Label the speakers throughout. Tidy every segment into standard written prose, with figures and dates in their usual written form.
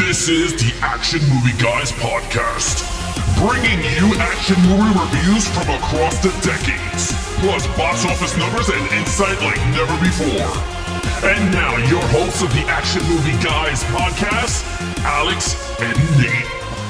Speaker 1: This is the Action Movie Guys podcast, bringing you action movie reviews from across the decades, plus box office numbers and insight like never before. And now, your hosts of the Action Movie Guys podcast, Alex and Nate.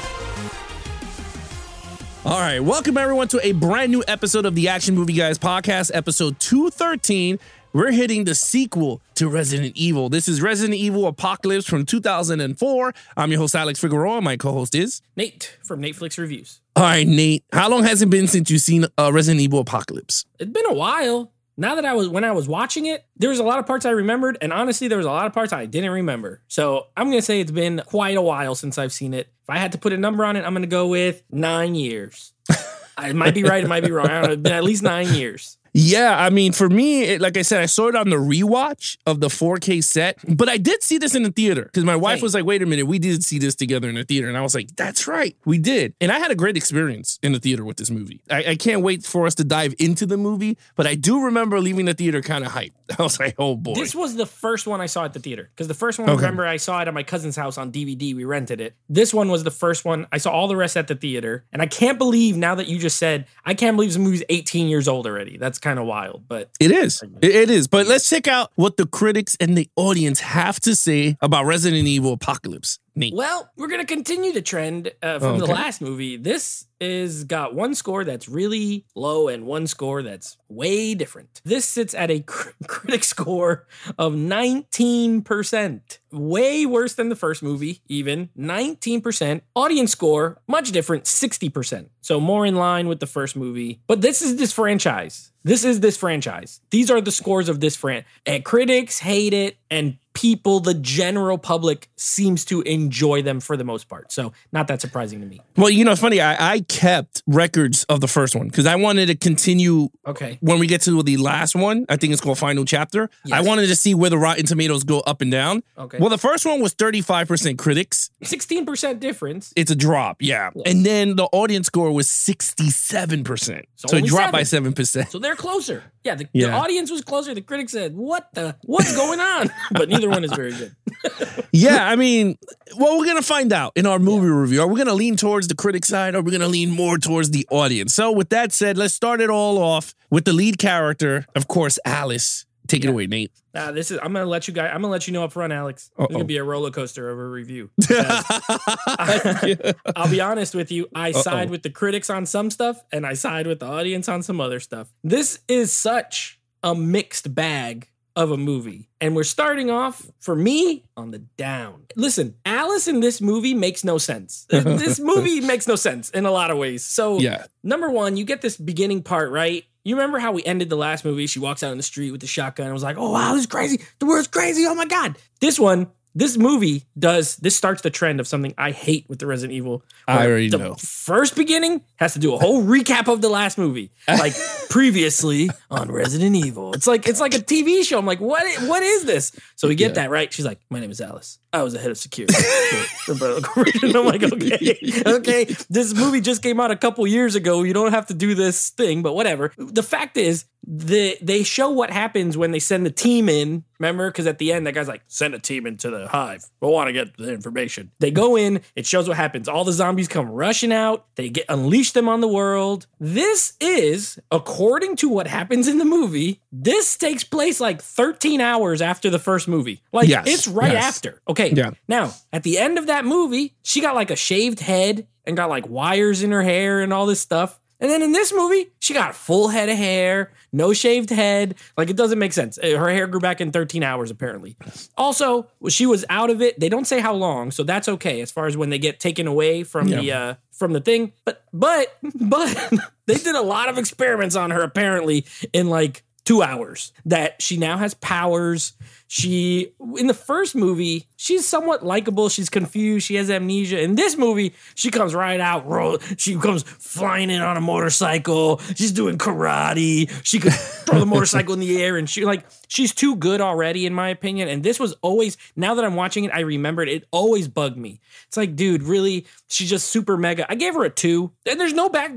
Speaker 2: All right, welcome everyone to a brand new episode of the Action Movie Guys podcast, episode 213. We're hitting the sequel to Resident Evil. This is Resident Evil Apocalypse from 2004. I'm your host, Alex Figueroa. My co-host is
Speaker 3: Nate from Netflix Reviews.
Speaker 2: All right, Nate, how long has it been since you've seen Resident Evil Apocalypse?
Speaker 3: It's been a while. Now that when I was watching it, there was a lot of parts I remembered, and honestly, there was a lot of parts I didn't remember. So I'm going to say it's been quite a while since I've seen it. If I had to put a number on it, I'm going to go with 9 years. It might be right, it might be wrong. I don't know. It's been at least 9 years.
Speaker 2: Yeah, I mean, for me, like I said, I saw it on the rewatch of the 4K set, but I did see this in the theater because my wife was like, wait a minute, we did see this together in the theater. And I was like, that's right, we did. And I had a great experience in the theater with this movie. I can't wait for us to dive into the movie, but I do remember leaving the theater kind of hyped. I was like, oh boy.
Speaker 3: This was the first one I saw at the theater because the first one, remember, I saw it at my cousin's house on DVD. We rented it. This one was the first one. I saw all the rest at the theater. And I can't believe, now that you just said, I can't believe this movie's 18 years old already. That's kind of wild, but
Speaker 2: it is. It is. But let's check out what the critics and the audience have to say about Resident Evil Apocalypse. Nate.
Speaker 3: Well, we're going to continue the trend from the last movie. This is got one score that's really low and one score that's way different. This sits at a critic score of 19%. Way worse than the first movie, even. 19%. Audience score, much different, 60%. So more in line with the first movie. But this is this franchise. This is this franchise. These are the scores of this franchise. And critics hate it, and people, the general public, seems to enjoy them for the most part. So not that surprising to me.
Speaker 2: Well, you know, it's funny. I kept records of the first one because I wanted to continue.
Speaker 3: Okay.
Speaker 2: When we get to the last one, I think it's called Final Chapter. Yes. I wanted to see where the Rotten Tomatoes go up and down. Okay. Well, the first one was 35% critics.
Speaker 3: 16% difference.
Speaker 2: It's a drop, yeah. And then the audience score was 67%. So it dropped by 7%.
Speaker 3: So they're closer. Yeah, the audience was closer. The critics said, what's going on? But neither one is very good.
Speaker 2: Yeah, I mean, well, we're going to find out in our movie review. Are we going to lean towards the critic side or are we going to lean more towards the audience? So with that said, let's start it all off with the lead character, of course, Alice. Take it away, Nate.
Speaker 3: I'm gonna let you know up front, Alex. It's gonna be a roller coaster of a review. I'll be honest with you. I side with the critics on some stuff, and I side with the audience on some other stuff. This is such a mixed bag of a movie. And we're starting off, for me, on the down. Listen, Alice in this movie makes no sense. This movie makes no sense in a lot of ways. So, number one, you get this beginning part, right? You remember how we ended the last movie? She walks out in the street with the shotgun and was like, oh, wow, this is crazy. The world's crazy. Oh, my God. This movie starts the trend of something I hate with the Resident Evil.
Speaker 2: I already know.
Speaker 3: First beginning has to do a whole recap of the last movie. Like, previously on Resident Evil. It's like a TV show. I'm like, what is this? So we get that, right? She's like, my name is Alice. I was the head of security. I'm like, okay. This movie just came out a couple years ago. You don't have to do this thing, but whatever. The fact is, they show what happens when they send the team in. Remember? Because at the end, that guy's like, send a team into the hive. We want to get the information. They go in. It shows what happens. All the zombies come rushing out. They unleash them on the world. This is, according to what happens in the movie, this takes place like 13 hours after the first movie. Like, it's right after. Okay. Yeah. Now, at the end of that movie, she got like a shaved head and got like wires in her hair and all this stuff. And then in this movie, she got a full head of hair, no shaved head. Like, it doesn't make sense. Her hair grew back in 13 hours, apparently. Also, she was out of it. They don't say how long, so that's okay as far as when they get taken away from the thing. But they did a lot of experiments on her, apparently, in like 2 hours. That she now has powers. In the first movie, she's somewhat likable. She's confused. She has amnesia. In this movie, she comes right out. She comes flying in on a motorcycle. She's doing karate. She could throw the motorcycle in the air. And she's too good already, in my opinion. And this was always, now that I'm watching it, I remembered it always bugged me. It's like, dude, really? She's just super mega. I gave her a 2. And there's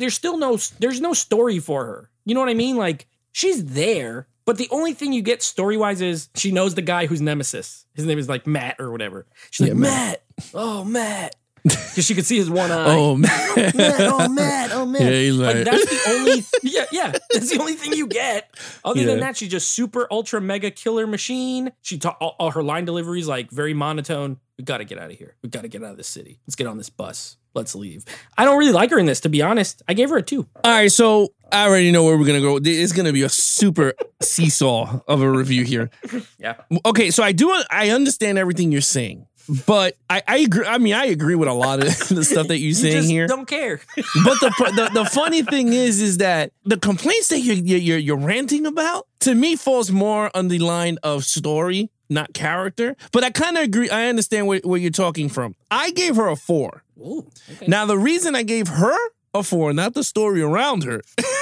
Speaker 3: no story for her. You know what I mean? Like, she's there, but the only thing you get story-wise is she knows the guy who's Nemesis. His name is like Matt or whatever. She's like, Matt, Oh, Matt. Because she could see his one eye.
Speaker 2: Oh, man.
Speaker 3: Matt.
Speaker 2: Yeah, he's like,
Speaker 3: that's the only, that's the only thing you get. Other than that, she's just super ultra mega killer machine. All her line deliveries like very monotone. We got to get out of here. We got to get out of this city. Let's get on this bus. Let's leave. I don't really like her in this, to be honest. I gave her a 2.
Speaker 2: all right, so I already know where we're going to go. It's going to be a super seesaw of a review here.
Speaker 3: Yeah.
Speaker 2: Okay, so I understand everything you're saying. But I agree. I mean, I agree with a lot of the stuff that you're saying here.
Speaker 3: Don't care.
Speaker 2: But the funny thing is that the complaints that you're ranting about to me falls more on the line of story, not character. But I kind of agree. I understand where you're talking from. I gave her a 4.
Speaker 3: Ooh, okay.
Speaker 2: Now the reason I gave her a 4, not the story around her,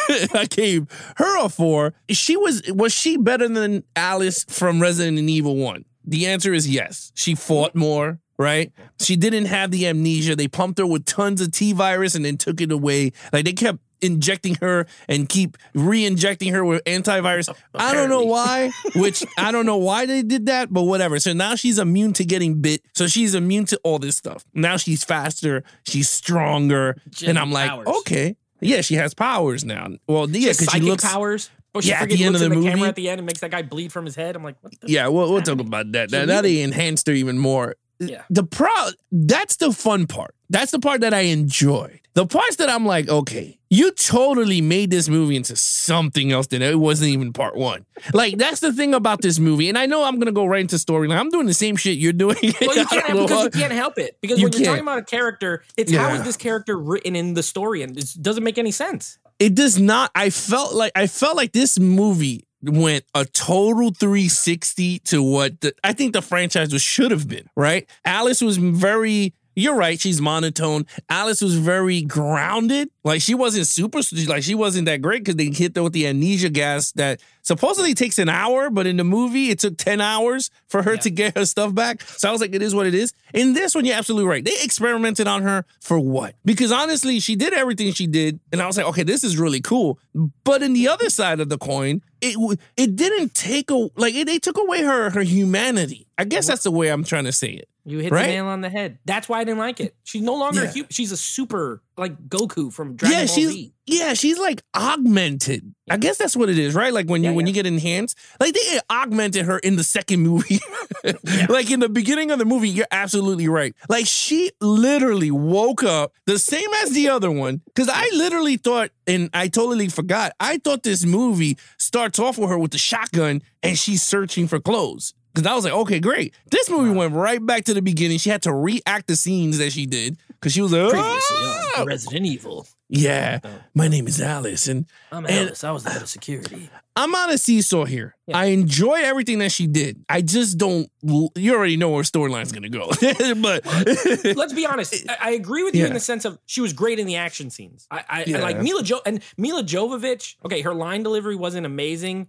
Speaker 2: I gave her a 4. Was she better than Alice from Resident Evil 1? The answer is yes. She fought more, right? She didn't have the amnesia. They pumped her with tons of T-virus and then took it away. Like, they kept injecting her and keep re-injecting her with antivirus. I don't know why, I don't know why they did that, but whatever. So now she's immune to getting bit. So she's immune to all this stuff. Now she's faster. She's stronger. And I'm like, okay. Yeah, she has powers now. Well, yeah, because she looks...
Speaker 3: powers. Oh, she
Speaker 2: at the end of the movie,
Speaker 3: camera at the end and makes that guy bleed from his head. I'm like, what the?
Speaker 2: Yeah, we'll talk about that. Now they enhanced her even more.
Speaker 3: Yeah.
Speaker 2: That's the fun part. That's the part that I enjoyed. The parts that I'm like, okay, you totally made this movie into something else that it wasn't even part 1. Like, that's the thing about this movie. And I know I'm going to go right into storyline. I'm doing the same shit you're doing.
Speaker 3: Well, you can't help it. Because when you're talking about a character, it's how is this character written in the story? And it doesn't make any sense.
Speaker 2: It does not. I felt like this movie went a total 360 to what I think the franchise should have been, right? Alice was you're right, she's monotone. Alice was very grounded. Like, she wasn't she wasn't that great because they hit her with the amnesia gas that supposedly takes an hour, but in the movie, it took 10 hours for her to get her stuff back. So I was like, it is what it is. In this one, you're absolutely right. They experimented on her for what? Because honestly, she did everything she did, and I was like, okay, this is really cool. But in the other side of the coin, it didn't take they took away her humanity. I guess that's the way I'm trying to say it.
Speaker 3: You hit the nail on the head. That's why I didn't like it. She's no longer she's a super, like, Goku from Dragon Ball Z.
Speaker 2: Yeah, she's like augmented. I guess that's what it is, right? Like when you get enhanced. Like, they augmented her in the second movie. Like, in the beginning of the movie, you're absolutely right. Like, she literally woke up the same as the other one. Because I literally thought, and I totally forgot, I thought this movie starts off with her with the shotgun and she's searching for clothes. Because I was like, okay, great. This movie went right back to the beginning. She had to react the scenes that she did. Because she was like,
Speaker 3: previously on Resident Evil.
Speaker 2: Yeah, my name is Alice. And
Speaker 3: I'm Alice. I was the head of security.
Speaker 2: I'm on a seesaw here. Yeah. I enjoy everything that she did. I just don't. You already know where storyline's going to go. But
Speaker 3: let's be honest. I agree with you in the sense of she was great in the action scenes. I like Mila Jovovich. Okay, her line delivery wasn't amazing,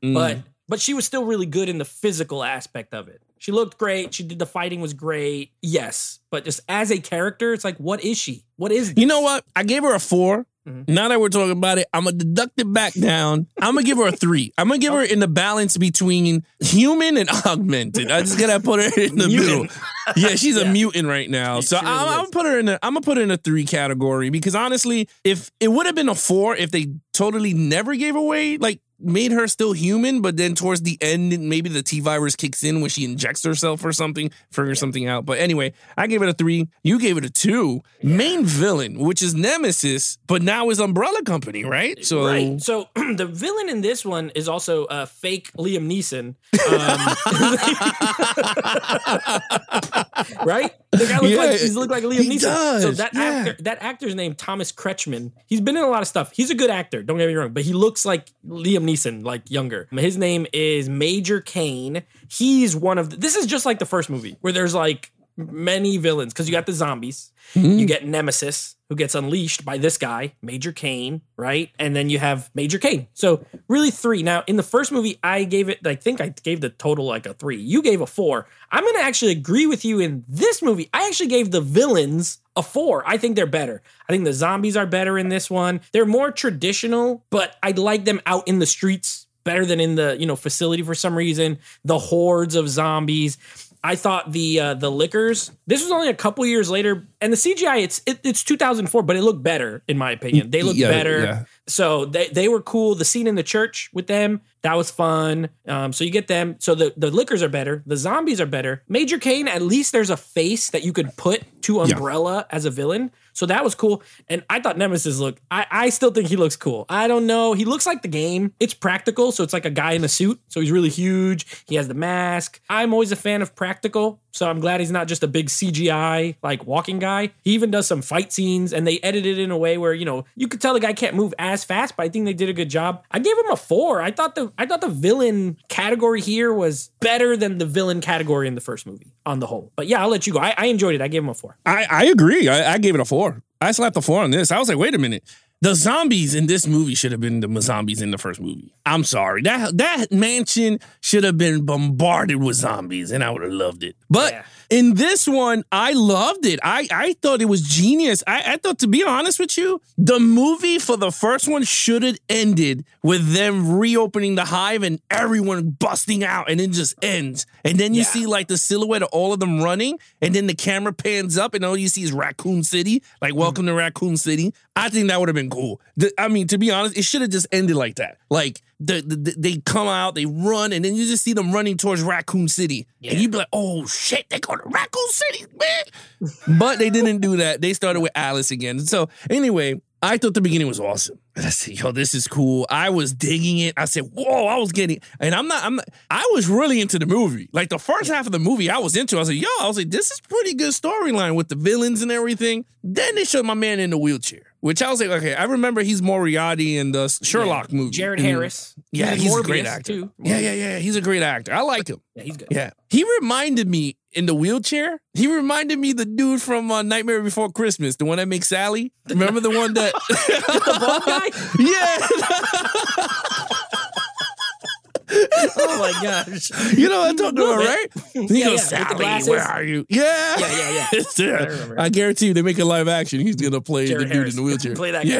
Speaker 3: but she was still really good in the physical aspect of it. She looked great. The fighting was great. Yes. But just as a character, it's like, what is she? What is this?
Speaker 2: You know what? I gave her a 4. Mm-hmm. Now that we're talking about it, I'm going to deduct it back down. I'm going to give her a 3. I'm going to give her in the balance between human and augmented. I just got to put her in the middle. Yeah, she's a mutant right now. So I'm going to put her in a 3 category because honestly, if it would have been a 4 if they totally never gave away, like, made her still human, but then towards the end, maybe the T-virus kicks in when she injects herself or something, figure something out. But anyway, I gave it a 3. You gave it a 2. Yeah. Main villain, which is Nemesis, but now is Umbrella Company, right? So
Speaker 3: the villain in this one is also fake Liam Neeson. Right? The guy looked like Liam Neeson.
Speaker 2: Does.
Speaker 3: So that actor's name, Thomas Kretschmann. He's been in a lot of stuff. He's a good actor, don't get me wrong, but he looks like Liam Neeson, like younger. His name is Major Kane. He's one of this is just like the first movie where there's like many villains because you got the zombies, you get Nemesis who gets unleashed by this guy, Major Kane, right? And then you have Major Kane. So really 3. Now in the first movie, I think I gave the total like a 3. You gave a 4. I'm going to actually agree with you in this movie. I actually gave the villains a 4. I think they're better. I think the zombies are better in this one. They're more traditional, but I like them out in the streets better than in the, facility for some reason. The hordes of zombies. I thought the Lickers, this was only a couple years later, and the CGI, it's 2004, but it looked better, in my opinion. They looked better. Yeah. So they were cool. The scene in the church with them, that was fun. So you get them. So the Lickers are better. The zombies are better. Major Kane, at least there's a face that you could put to Umbrella as a villain. So that was cool. And I thought Nemesis I still think he looks cool. I don't know. He looks like the game. It's practical. So it's like a guy in a suit. So he's really huge. He has the mask. I'm always a fan of practical. So I'm glad he's not just a big CGI, like walking guy. He even does some fight scenes and they edited it in a way where, you could tell the guy can't move as fast, but I think they did a good job. I gave him a 4. I thought the villain category here was better than the villain category in the first movie on the whole. But yeah, I'll let you go. I enjoyed it. I gave him a 4.
Speaker 2: I agree. I gave it a 4. I slapped a 4 on this. I was like, wait a minute. The zombies in this movie should have been the zombies in the first movie. I'm sorry. That mansion should have been bombarded with zombies, and I would have loved it. But in this one, I loved it. I thought it was genius. I thought, to be honest with you, the movie for the first one should have ended with them reopening the hive and everyone busting out, and it just ends. And then you see like the silhouette of all of them running, and then the camera pans up, and all you see is Raccoon City, like welcome to Raccoon City. I think that would have been cool. I mean, to be honest, it should have just ended like that. Like, they come out, they run, and then you just see them running towards Raccoon City. Yeah. And you'd be like, oh, shit, they go to Raccoon City, man. But they didn't do that. They started with Alice again. So, anyway, I thought the beginning was awesome. And I said, yo, this is cool. I was digging it. I said, whoa, I was getting, and I was really into the movie. Like the first half of the movie I was into. I was like, this is pretty good storyline with the villains and everything. Then they showed my man in the wheelchair, which I was like, okay, I remember he's Moriarty in the Sherlock movie.
Speaker 3: Jared Harris.
Speaker 2: Yeah, he's a great actor. Too. Yeah. He's a great actor. I like him.
Speaker 3: Yeah, he's good.
Speaker 2: Yeah. He reminded me in the wheelchair. He reminded me the dude from Nightmare Before Christmas, the one that makes Sally. Remember the one that
Speaker 3: the bald guy?
Speaker 2: Yeah.
Speaker 3: Oh my gosh.
Speaker 2: You know what I'm talking about, right? He
Speaker 3: goes,
Speaker 2: Sally, where are you? Yeah.
Speaker 3: Yeah.
Speaker 2: I guarantee you they make a live action. He's going to play
Speaker 3: Jared
Speaker 2: the dude
Speaker 3: Harris.
Speaker 2: in the wheelchair.
Speaker 3: Play that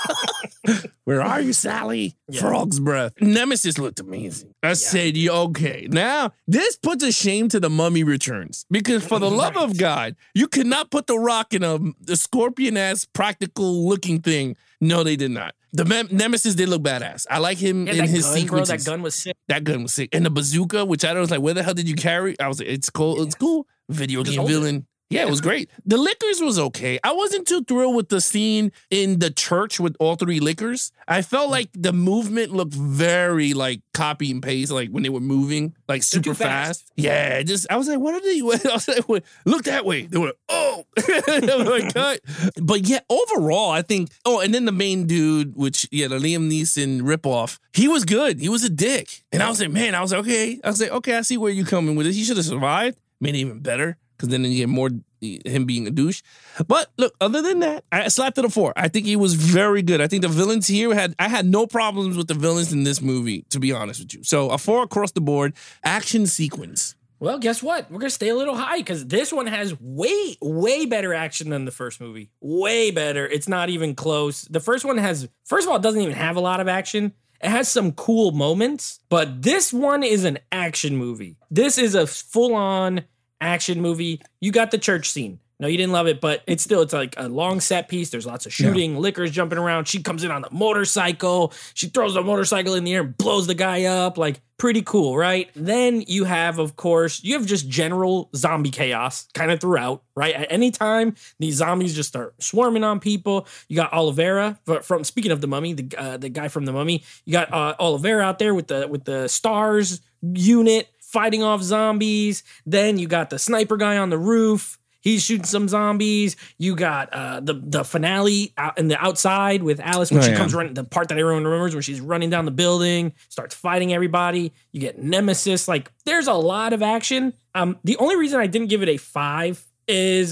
Speaker 3: guy.
Speaker 2: Where are you, Sally? Yeah. Frog's breath. Nemesis looked amazing. I said, okay, now this puts a shame to The Mummy Returns. Because for the love of God, you could not put The Rock in a scorpion-ass practical looking thing. No, they did not. The Nemesis did look badass. I like him in his sequences.
Speaker 3: Bro, that gun was sick.
Speaker 2: That gun was sick. And the bazooka, which I was like, where the hell did you carry? I was like, it's cool. It's cool. Video game villain. Yeah, it was great. The Lickers was okay. I wasn't too thrilled with the scene in the church with all 3 Lickers. I felt like the movement looked very like copy and paste, like when they were moving, like super fast. Yeah, I was like, what are they? I was like, look that way. They were, oh, like, cut. But yeah, overall, I think. Oh, and then the main dude, the Liam Neeson ripoff, he was good. He was a dick, and I was like, man, okay. I see where you're coming with this. He should have survived. Made it even better. Because then you get more him being a douche. But look, other than that, I slapped it a 4. I think he was very good. I think the villains here I had no problems with the villains in this movie, to be honest with you. So a 4 across the board. Action sequence.
Speaker 3: Well, guess what? We're going to stay a little high because this one has way, way better action than the first movie. Way better. It's not even close. The first one first of all, it doesn't even have a lot of action. It has some cool moments, but this one is an action movie. This is a full-on action movie. You got the church scene. No, you didn't love it, but it's like a long set piece. There's lots of shooting, Lickers jumping around. She comes in on the motorcycle. She throws the motorcycle in the air and blows the guy up. Like, pretty cool, right? Then you have, of course, just general zombie chaos kind of throughout, right? At any time, these zombies just start swarming on people. You got Oliveira from speaking of the Mummy, the guy from the Mummy. You got Oliveira out there with the STARS unit fighting off zombies. Then you got the sniper guy on the roof. He's shooting some zombies. You got the finale out in the outside with Alice when she comes running, the part that everyone remembers when she's running down the building, starts fighting everybody. You get Nemesis. Like, there's a lot of action. The only reason I didn't give it a 5 is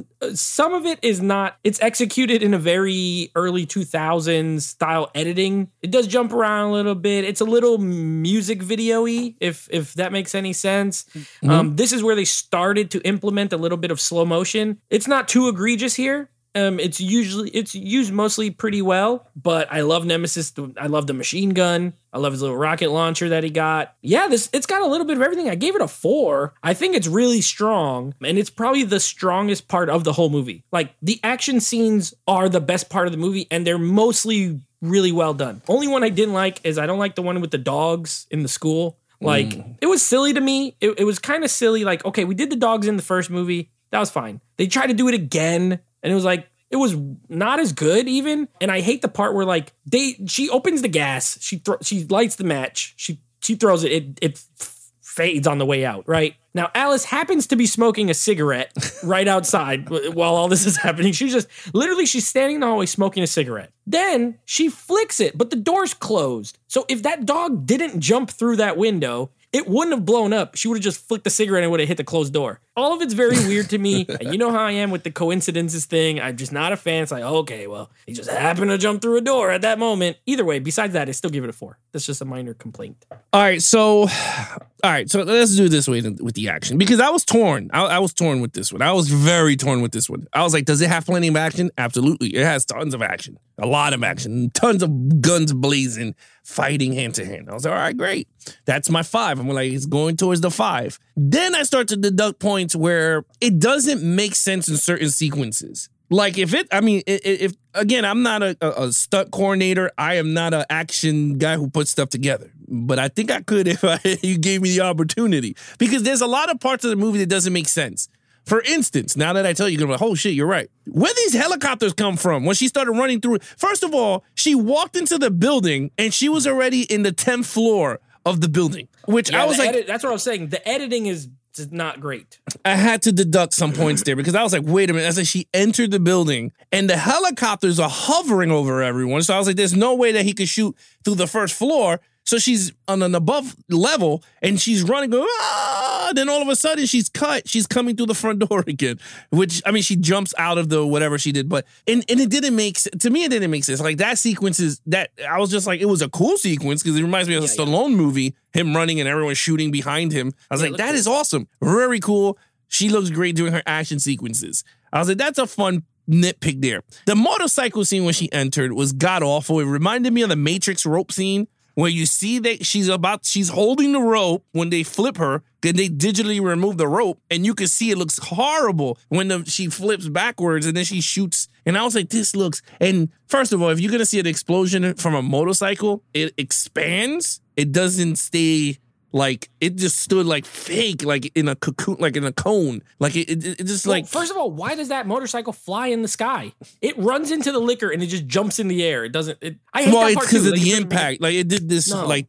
Speaker 3: some of it is not, it's executed in a very early 2000s style editing. It does jump around a little bit. It's a little music video-y, if that makes any sense. Mm-hmm. This is where they started to implement a little bit of slow motion. It's not too egregious here, It's used mostly pretty well, but I love Nemesis. I love the machine gun. I love his little rocket launcher that he got. Yeah, it's got a little bit of everything. I gave it a 4. I think it's really strong, and it's probably the strongest part of the whole movie. Like, the action scenes are the best part of the movie, and they're mostly really well done. Only one I didn't like is I don't like the one with the dogs in the school. Like, it was silly to me. It was kind of silly. Like, okay, we did the dogs in the first movie. That was fine. They tried to do it again, and it was like, it was not as good even. And I hate the part where like she opens the gas, she lights the match, she throws it, it fades on the way out, right? Now Alice happens to be smoking a cigarette right outside while all this is happening. She's standing in the hallway smoking a cigarette. Then she flicks it, but the door's closed. So if that dog didn't jump through that window, it wouldn't have blown up. She would have just flicked the cigarette and would have hit the closed door. All of it's very weird to me. And you know how I am with the coincidences thing. I'm just not a fan. It's like, okay, well, he just happened to jump through a door at that moment. Either way, besides that, I still give it a 4. That's just a minor complaint.
Speaker 2: All right, so let's do it this way with the action. Because I was torn. I was torn with this one. I was very torn with this one. I was like, does it have plenty of action? Absolutely. It has tons of action. A lot of action. Tons of guns blazing, fighting hand to hand. I was like, all right, great. That's my 5. I'm like, it's going towards the 5. Then I start to deduct points where it doesn't make sense in certain sequences. Like if again, I'm not a stunt coordinator. I am not an action guy who puts stuff together. But I think I could if you gave me the opportunity. Because there's a lot of parts of the movie that doesn't make sense. For instance, now that I tell you, you're going to be like, oh shit, you're right. Where these helicopters come from? When she started running through it, first of all, she walked into the building and she was already in the 10th floor of the building, which I was like,
Speaker 3: that's what I was saying. The editing is not great.
Speaker 2: I had to deduct some points there because I was like, wait a minute. I said she entered the building and the helicopters are hovering over everyone. So I was like, there's no way that he could shoot through the first floor. So she's on an above level and she's running, going, ah! Then all of a sudden she's cut. She's coming through the front door again, which, I mean, she jumps out of the whatever she did. But, and it didn't make sense. To me, it didn't make sense. Like that sequence I was just like, it was a cool sequence because it reminds me of a Stallone movie, him running and everyone shooting behind him. I was like, that is awesome. Very cool. She looks great doing her action sequences. I was like, that's a fun nitpick there. The motorcycle scene when she entered was god awful. It reminded me of the Matrix rope scene, where you see that she's holding the rope when they flip her, then they digitally remove the rope, and you can see it looks horrible when she flips backwards and then she shoots. And I was like, this looks, and first of all, if you're going to see an explosion from a motorcycle, it expands. It doesn't stay like, it just stood like fake, like in a cocoon, like in a cone. Like it just like.
Speaker 3: First of all, why does that motorcycle fly in the sky? It runs into the liquor and it just jumps in the air. It doesn't. I hate that part
Speaker 2: it's because of the impact. Like it did this,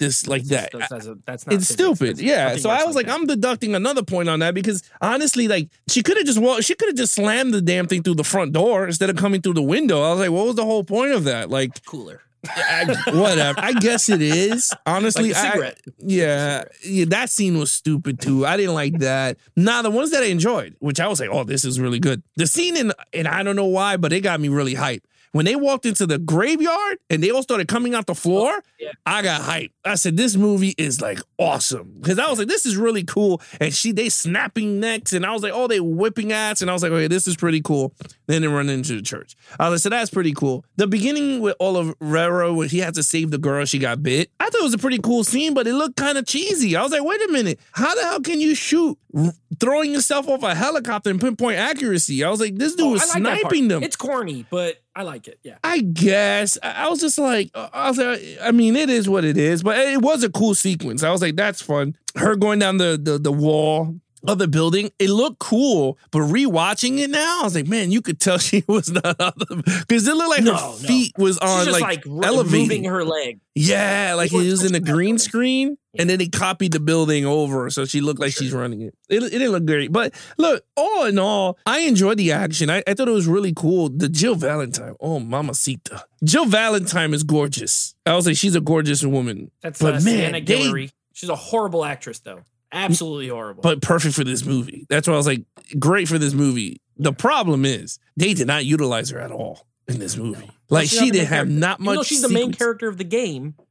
Speaker 2: that.
Speaker 3: That's not.
Speaker 2: It's stupid. Yeah. So I was like, I'm deducting another point on that because honestly, like she could have just slammed the damn thing through the front door instead of coming through the window. I was like, what was the whole point of that? Like
Speaker 3: cooler.
Speaker 2: Whatever. I guess it is. Honestly,
Speaker 3: like
Speaker 2: yeah, that scene was stupid too. I didn't like that. Nah, the ones that I enjoyed, which I was like, oh, this is really good. The scene and I don't know why, but it got me really hyped. When they walked into the graveyard and they all started coming out the floor, I got hyped. I said, this movie is like awesome. Because I was like, this is really cool. And they snapping necks. And I was like, oh, they whipping ass. And I was like, okay, this is pretty cool. Then they run into the church. I was like, so that's pretty cool. The beginning with Olivero, when he had to save the girl, she got bit. I thought it was a pretty cool scene, but it looked kind of cheesy. I was like, wait a minute. How the hell can you shoot throwing yourself off a helicopter in pinpoint accuracy? I was like, this dude was sniping them.
Speaker 3: It's corny, but I like it. Yeah,
Speaker 2: I guess. I was just like, I mean, it is what it is, but it was a cool sequence. I was like, that's fun. Her going down the wall of the building, it looked cool, but rewatching it now, I was like, man, you could tell she was not because it looked like her feet was on
Speaker 3: just
Speaker 2: like elevating.
Speaker 3: Moving her leg.
Speaker 2: Yeah, like he was in a green screen, and then they copied the building over, so she looked like she's running it. It didn't look great, but look, all in all, I enjoyed the action. I thought it was really cool. The Jill Valentine, oh, mamacita. Jill Valentine is gorgeous. I was like, she's a gorgeous woman.
Speaker 3: That's but man, Sienna Guillory. She's a horrible actress, though. Absolutely horrible.
Speaker 2: But perfect for this movie. That's why I was like, great for this movie. The problem is, they did not utilize her at all in this movie. Like, she didn't have not much.
Speaker 3: She's the main character of the game.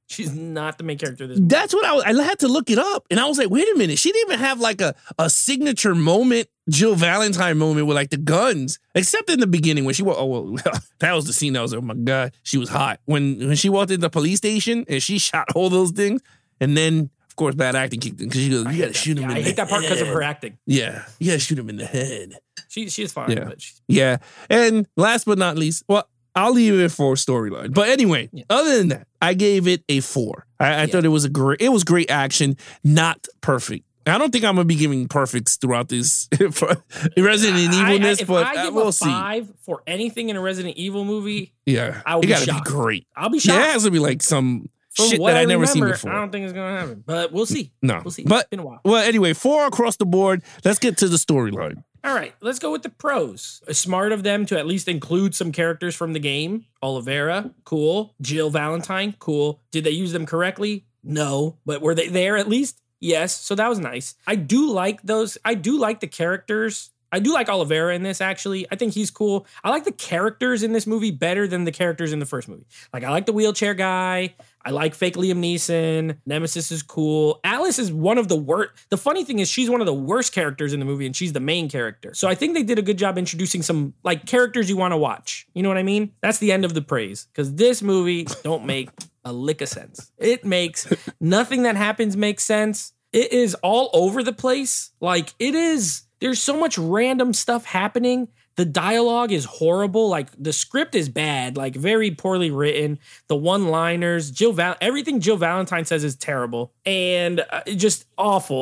Speaker 3: She's not the main character of this movie.
Speaker 2: That's what I had to look it up. And I was like, wait a minute. She didn't even have like a signature moment, Jill Valentine moment with like the guns, except in the beginning when she walked. Oh, well, that was the scene that was, oh my God, she was hot. When she walked into the police station and she shot all those things. And then, of course, bad acting kicked in because she goes, you got to shoot him in the head.
Speaker 3: I hate that part because of her acting.
Speaker 2: Yeah, you got to shoot him in the head.
Speaker 3: She is fine.
Speaker 2: Yeah.
Speaker 3: But
Speaker 2: Yeah. And last but not least, well, I'll leave it for storyline. But anyway, other than that, I gave it a 4. I thought it was great action, not perfect. I don't think I'm gonna be giving perfects throughout this for Resident Evilness, but
Speaker 3: I give
Speaker 2: we'll
Speaker 3: a 5 for anything in a Resident Evil movie,
Speaker 2: yeah,
Speaker 3: I will be shocked.
Speaker 2: Be great.
Speaker 3: I'll be shocked.
Speaker 2: Yeah, it has to be like some
Speaker 3: From
Speaker 2: shit
Speaker 3: what
Speaker 2: that I never seen
Speaker 3: remember,
Speaker 2: before.
Speaker 3: I don't think it's gonna happen, but we'll see.
Speaker 2: No,
Speaker 3: we'll see.
Speaker 2: But
Speaker 3: it's been a while.
Speaker 2: Well, anyway, 4 across the board. Let's get to the storyline.
Speaker 3: All right, let's go with the pros. Smart of them to at least include some characters from the game. Oliveira, cool. Jill Valentine, cool. Did they use them correctly? No. But were they there at least? Yes. So that was nice. I do like those. I do like the characters. I do like Oliveira in this, actually. I think he's cool. I like the characters in this movie better than the characters in the first movie. Like, I like the wheelchair guy. I like fake Liam Neeson. Nemesis is cool. Alice is one of the worst. The funny thing is she's one of the worst characters in the movie and she's the main character. So I think they did a good job introducing some like characters you want to watch. You know what I mean? That's the end of the praise. Because this movie don't make a lick of sense. It makes nothing that happens makes sense. It is all over the place. Like it is, there's so much random stuff happening. The dialogue is horrible. Like the script is bad, like very poorly written. The one-liners, everything Jill Valentine says is terrible and just awful.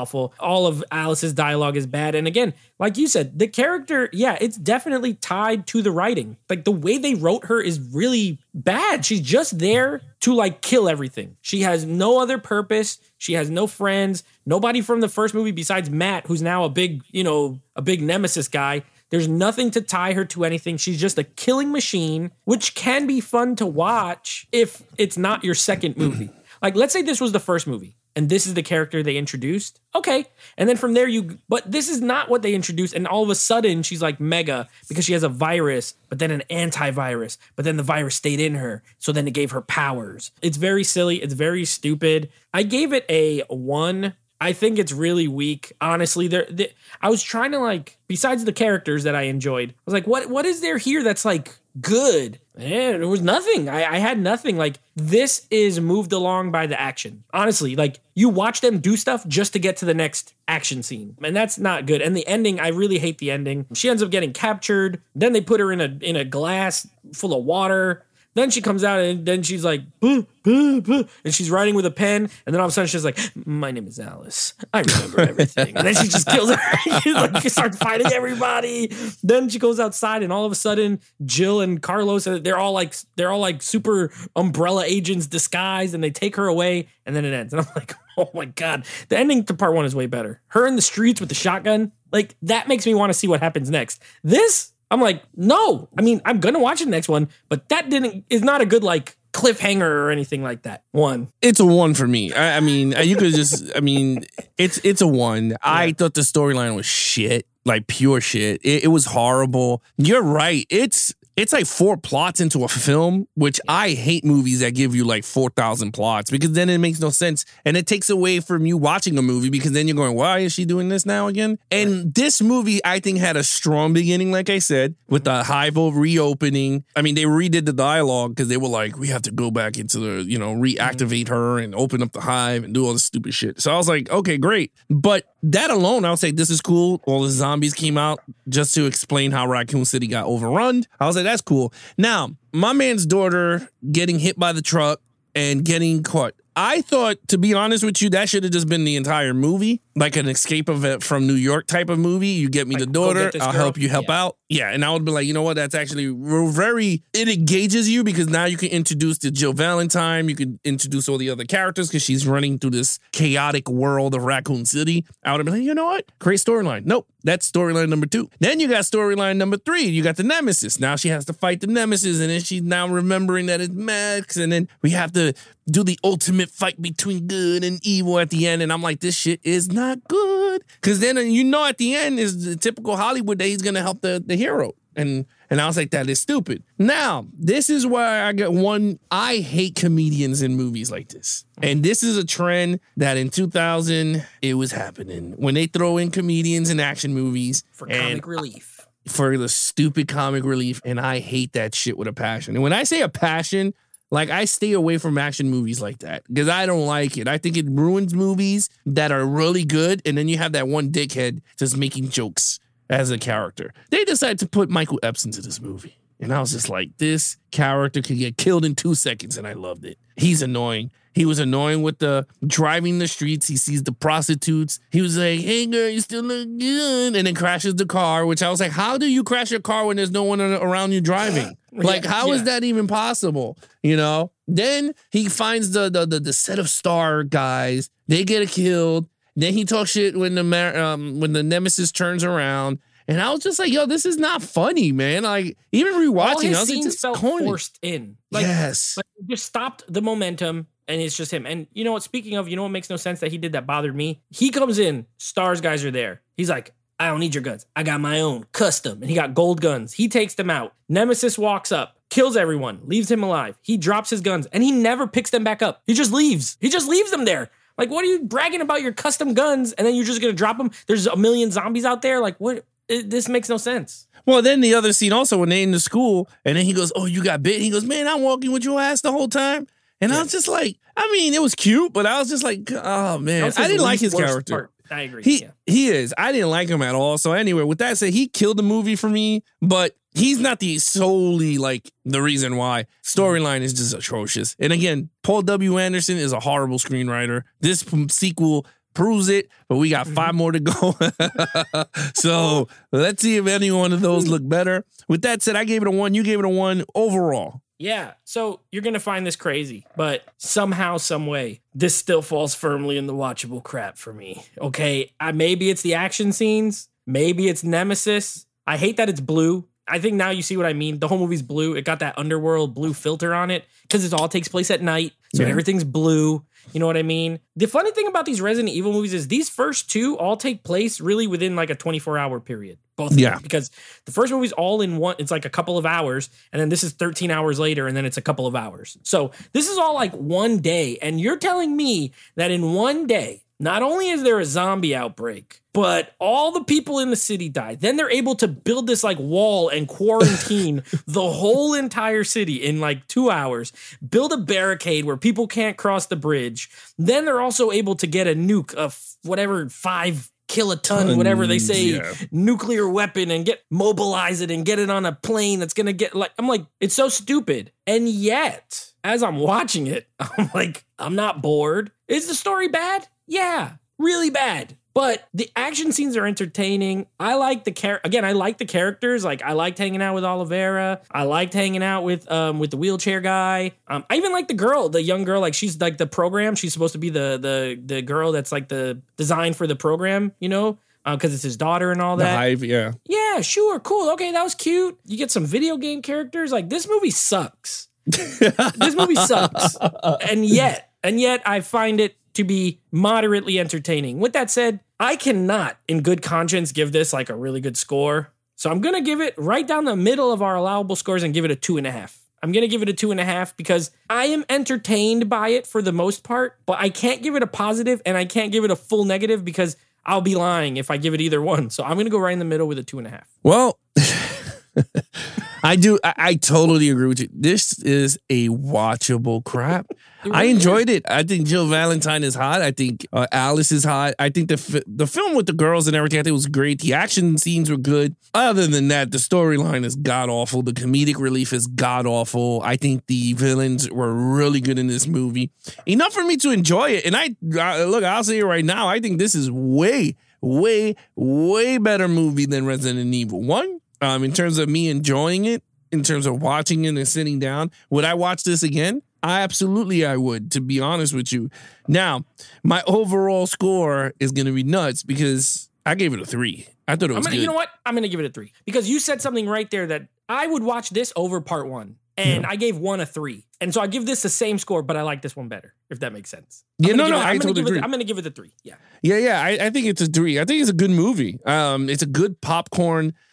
Speaker 3: All of Alice's dialogue is bad. And again, like you said, the character, yeah, it's definitely tied to the writing. Like the way they wrote her is really bad. She's just there to like kill everything. She has no other purpose. She has no friends. Nobody from the first movie besides Matt, who's now a big nemesis guy. There's nothing to tie her to anything. She's just a killing machine, which can be fun to watch if it's not your second movie. Like, let's say this was the first movie and this is the character they introduced. Okay. And then from there but this is not what they introduced. And all of a sudden she's like mega because she has a virus, but then an antivirus, but then the virus stayed in her. So then it gave her powers. It's very silly. It's very stupid. I gave it a 1. I think it's really weak. Honestly, I was trying to like, besides the characters that I enjoyed, I was like, what is there here that's like good? There was nothing. I had nothing. Like this is moved along by the action. Honestly, like you watch them do stuff just to get to the next action scene. And that's not good. And the ending, I really hate the ending. She ends up getting captured. Then they put her in a glass full of water. Then she comes out and then she's like, buh, buh, buh, and she's writing with a pen. And then all of a sudden she's like, my name is Alice. I remember everything. And then she just kills her. She starts fighting everybody. Then she goes outside and all of a sudden Jill and Carlos, they're all like super umbrella agents disguised and they take her away and then it ends. And I'm like, oh my God. The ending to part 1 is way better. Her in the streets with the shotgun, like that makes me want to see what happens next. This, I'm like, no. I mean, I'm going to watch the next one, but that is not a good, like, cliffhanger or anything like that. 1.
Speaker 2: It's a 1 for me. I mean, you could just, I mean, it's a 1. Yeah. I thought the storyline was shit, like pure shit. It was horrible. You're right. It's like 4 plots into a film, which I hate movies that give you like 4,000 plots because then it makes no sense. And it takes away from you watching a movie because then you're going, why is she doing this now again? And this movie, I think, had a strong beginning, like I said, with the Hive reopening. I mean, they redid the dialogue because they were like, we have to go back into the, reactivate her and open up the Hive and do all this stupid shit. So I was like, okay, great. But that alone, I would say this is cool. All the zombies came out just to explain how Raccoon City got overrun. I was like, that's cool. Now, my man's daughter getting hit by the truck and getting caught. I thought, to be honest with you, that should have just been the entire movie, like an escape event from New York type of movie. You get me the daughter, I'll help you help out. Yeah, and I would be like, you know what, that's actually it engages you because now you can introduce the Jill Valentine, you can introduce all the other characters because she's running through this chaotic world of Raccoon City. I would have been like, you know what, great storyline. Nope, that's storyline number 2. Then you got storyline number 3, you got the Nemesis. Now she has to fight the Nemesis and then she's now remembering that it's Max and then we have to do the ultimate fight between good and evil at the end. And I'm like, this shit is not good. Because then, at the end is the typical Hollywood that he's going to help the hero. And I was like, that is stupid. Now, this is where I get one. I hate comedians in movies like this. And this is a trend that in 2000, it was happening. When they throw in comedians in action movies.
Speaker 3: For comic relief.
Speaker 2: For the stupid comic relief. And I hate that shit with a passion. And when I say a passion, like, I stay away from action movies like that because I don't like it. I think it ruins movies that are really good. And then you have that one dickhead just making jokes as a character. They decided to put Michael Epps into this movie. And I was just like, this character could get killed in 2 seconds. And I loved it. He's annoying. He was annoying with the driving the streets. He sees the prostitutes. He was like, hey, girl, you still look good. And then crashes the car, which I was like, how do you crash your car when there's no one around you driving? Like, how is that even possible? You know? Then he finds the set of star guys. They get killed. Then he talks shit when the nemesis turns around. And I was just like, yo, this is not funny, man. Like, even rewatching, I was like, this
Speaker 3: felt
Speaker 2: corny.
Speaker 3: Forced in. Like,
Speaker 2: yes.
Speaker 3: Like, just stopped the momentum, and it's just him. And you know what? Speaking of, you know what makes no sense that he did that bothered me? He comes in, Stars guys are there. He's like, I don't need your guns. I got my own, custom. And he got gold guns. He takes them out. Nemesis walks up, kills everyone, leaves him alive. He drops his guns, and he never picks them back up. He just leaves. He just leaves them there. Like, what are you bragging about your custom guns, and then you're just going to drop them? There's a million zombies out there. Like, what? This makes no sense.
Speaker 2: Well, then the other scene also when they in the school, and then he goes, oh, you got bit? He goes, man, I'm walking with your ass the whole time. And I was just like, I mean, it was cute, but I was just like, oh, man. I didn't like his character.
Speaker 3: Part. I agree.
Speaker 2: He is. I didn't like him at all. So anyway, with that said, he killed the movie for me, but he's not the solely like the reason why. Storyline is just atrocious. And again, Paul W. Anderson is a horrible screenwriter. This sequel proves it, but we got 5 more to go. So let's see if any one of those look better. With that said, I gave it a 1. You gave it a 1 overall.
Speaker 3: Yeah, so you're going to find this crazy, but somehow, some way, this still falls firmly in the watchable crap for me. Okay, maybe it's the action scenes. Maybe it's Nemesis. I hate that it's blue. I think now you see what I mean. The whole movie's blue. It got that underworld blue filter on it because it all takes place at night. So everything's blue. You know what I mean? The funny thing about these Resident Evil movies is these first 2 all take place really within like a 24-hour period. Both of them. Because the first movie's all in one. It's like a couple of hours. And then this is 13 hours later. And then it's a couple of hours. So this is all like one day. And you're telling me that in one day, not only is there a zombie outbreak, but all the people in the city die. Then they're able to build this like wall and quarantine the whole entire city in like 2 hours, build a barricade where people can't cross the bridge. Then they're also able to get a nuke of whatever 5 kiloton, whatever they say, nuclear weapon and mobilize it and get it on a plane that's going to get like, I'm like, it's so stupid. And yet, as I'm watching it, I'm like, I'm not bored. Is the story bad? Yeah, really bad. But the action scenes are entertaining. I like I like the characters. Like, I liked hanging out with Oliveira. I liked hanging out with the wheelchair guy. I even like the young girl. Like, she's like the program. She's supposed to be the girl that's like the design for the program, you know? Because it's his daughter and all that.
Speaker 2: The Hive, yeah.
Speaker 3: Yeah, sure, cool. Okay, that was cute. You get some video game characters. Like, this movie sucks. This movie sucks. And yet I find it to be moderately entertaining. With that said, I cannot in good conscience give this like a really good score. So I'm going to give it right down the middle of our allowable scores and give it a 2.5. I'm going to give it a 2.5 because I am entertained by it for the most part, but I can't give it a positive and I can't give it a full negative because I'll be lying if I give it either one. So I'm going to go right in the middle with a 2.5.
Speaker 2: Well, I totally agree with you. This is a watchable crap. Really I enjoyed it. I think Jill Valentine is hot. I think Alice is hot. I think the film with the girls and everything, I think was great. The action scenes were good. Other than that, the storyline is god-awful. The comedic relief is god-awful. I think the villains were really good in this movie. Enough for me to enjoy it. And look, I'll say it right now. I think this is way, way, way better movie than Resident Evil 1. In terms of me enjoying it, in terms of watching it and sitting down, would I watch this again? I would, to be honest with you. Now, my overall score is going to be nuts because I gave it a 3. I thought it was good.
Speaker 3: You know what? I'm going to give it a 3 because you said something right there that I would watch this over part 1. And I gave 1 a 3. And so I give this the same score, but I like this one better, if that makes sense.
Speaker 2: I totally agree.
Speaker 3: I'm going to give it a 3. Yeah.
Speaker 2: Yeah. I think it's a 3. I think it's a good movie. It's a good popcorn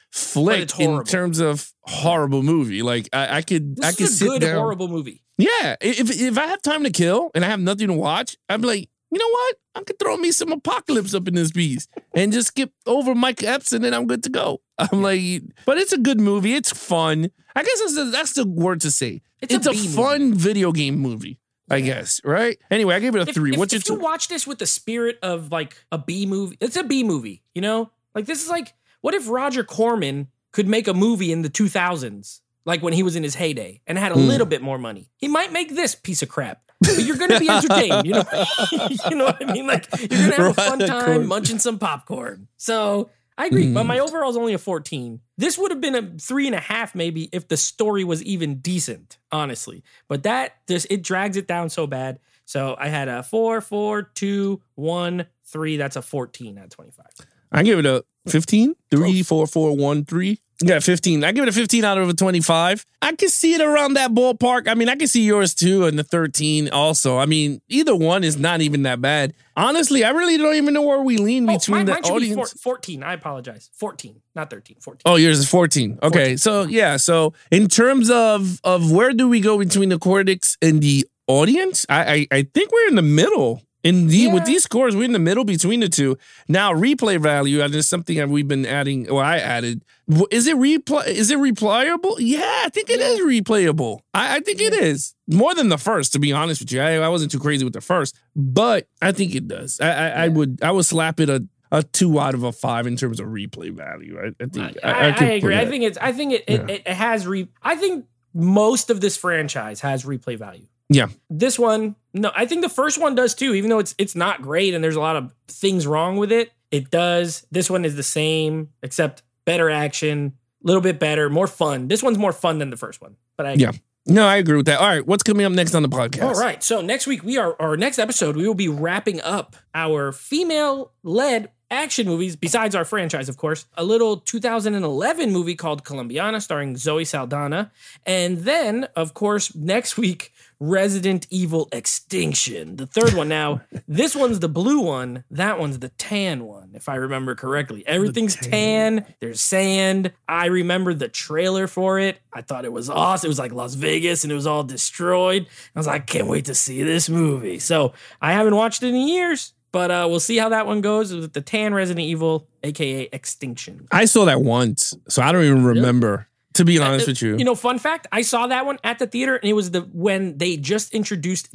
Speaker 2: flick in terms of horrible movie. Like I could
Speaker 3: This
Speaker 2: sit
Speaker 3: is a good
Speaker 2: down.
Speaker 3: horrible movie.
Speaker 2: Yeah, if I have time to kill and I have nothing to watch, I'm like, you know what? I could throw me some Apocalypse up in this piece and just skip over Mike Epps and then I'm good to go. I'm like, but it's a good movie. It's fun. I guess that's the word to say. It's a fun video game movie, I guess, right? Anyway, I gave it a 3. What's your 2?
Speaker 3: If you watch this with the spirit of like a B movie, it's a B movie, you know? Like this is like, what if Roger Corman could make a movie in the 2000s, like when he was in his heyday and had a little bit more money? He might make this piece of crap. But you're going to be entertained, you know? You know what I mean? Like, you're going to have a fun time munching some popcorn. So, I agree. But my overall is only a 14. This would have been a 3.5 maybe if the story was even decent, honestly. But it drags it down so bad. So, I had a 4, 4, 2, 1, 3. That's a 14 out of 25.
Speaker 2: I give it a 15. 3, 4, 4, 1, 3. Yeah, 15. I give it a 15 out of a 25. I can see it around that ballpark. I mean, I can see yours too and the 13 also. I mean, either one is not even that bad. Honestly, I really don't even know where we lean between the audience.
Speaker 3: 14. I apologize. 14, not 13. 14.
Speaker 2: Oh, yours is 14. Okay, 14. So yeah. So in terms of where do we go between the critics and the audience, I think we're in the middle. With these scores, we're in the middle between the two. Now, replay value, and it's something that we've been adding, or I added. Is it replayable? Yeah, I think it is replayable. I think it is. More than the first, to be honest with you. I wasn't too crazy with the first, but I think it does. I would slap it a 2 out of a 5 in terms of replay value. I think I
Speaker 3: agree. I think it has I think most of this franchise has replay value.
Speaker 2: Yeah.
Speaker 3: This one, no, I think the first one does too, even though it's not great and there's a lot of things wrong with it. It does. This one is the same, except better action, a little bit better, more fun. This one's more fun than the first one. But I agree.
Speaker 2: Yeah. No, I agree with that. All right, what's coming up next on the podcast?
Speaker 3: All right. So next week our next episode, we will be wrapping up our female-led action movies, besides our franchise, of course. A little 2011 movie called Colombiana, starring Zoe Saldana. And then, of course, next week, Resident Evil Extinction, the third one. Now, this one's the blue one. That one's the tan one, if I remember correctly. Everything's tan. There's sand. I remember the trailer for it. I thought it was awesome. It was like Las Vegas, and it was all destroyed. I was like, I can't wait to see this movie. So I haven't watched it in years, but we'll see how that one goes with the tan Resident Evil, a.k.a. Extinction.
Speaker 2: I saw that once, so I don't even remember. To be honest with you.
Speaker 3: You know, fun fact, I saw that one at the theater, and it was when they just introduced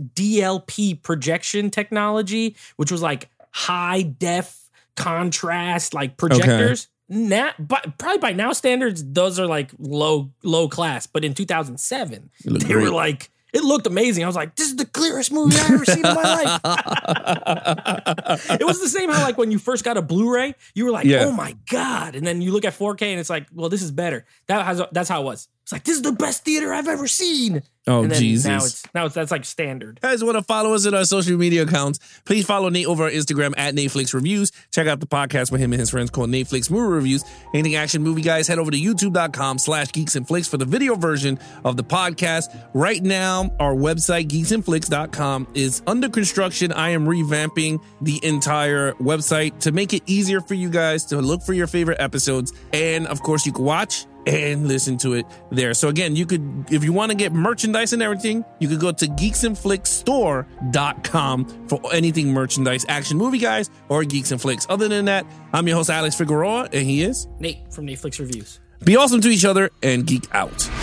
Speaker 3: DLP projection technology, which was like high def contrast, like projectors. Okay. Now, but probably by now standards, those are like low class. But in 2007, they were like, it looked amazing. I was like, this is the clearest movie I've ever seen in my life. It was the same how, like, when you first got a Blu-ray, you were like, oh my God. And then you look at 4K and it's like, well, this is better. That's how it was. It's like, this is the best theater I've ever seen.
Speaker 2: Oh, Jesus.
Speaker 3: Now that's like standard.
Speaker 2: Guys, want to follow us at our social media accounts? Please follow Nate over on Instagram at Netflix Reviews. Check out the podcast with him and his friends called Netflix Movie Reviews. Anything Action Movie Guys, head over to youtube.com/Geeks and Flicks for the video version of the podcast. Right now, our website, geeksandflicks.com, is under construction. I am revamping the entire website to make it easier for you guys to look for your favorite episodes. And of course, you can watch and listen to it there. So again, you could, if you want to get merchandise and everything, you could go to geeksandflicksstore.com for anything merchandise, Action Movie Guys, or Geeks and Flicks. Other than that, I'm your host, Alex Figueroa, and he is
Speaker 3: Nate from Netflix Reviews.
Speaker 2: Be awesome to each other and geek out.